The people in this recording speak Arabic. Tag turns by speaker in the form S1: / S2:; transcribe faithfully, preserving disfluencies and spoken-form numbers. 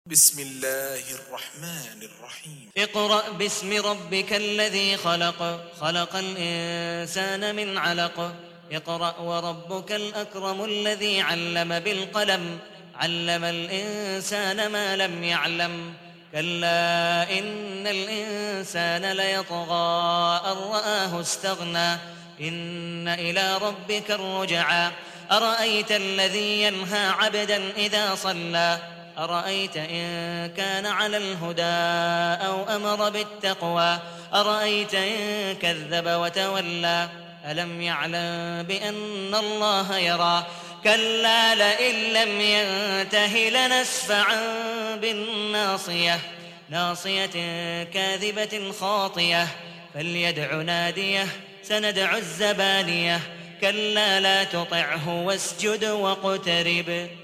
S1: بسم الله الرحمن الرحيم
S2: اقرأ باسم ربك الذي خلق خلق الإنسان من علق اقرأ وربك الأكرم الذي علم بالقلم علم الإنسان ما لم يعلم كلا إن الإنسان ليطغى أن رآه استغنى إن إلى ربك الرجعى أرأيت الذي ينهى عبدا إذا صلى أرأيت إن كان على الهدى أو أمر بالتقوى أرأيت إن كذب وتولى ألم يعلم بأن الله يرى كلا لئن لم ينته لنسفعا بالناصية ناصية كاذبة خاطية فليدع ناديه سندع الزبانية كلا لا تطعه واسجد واقترب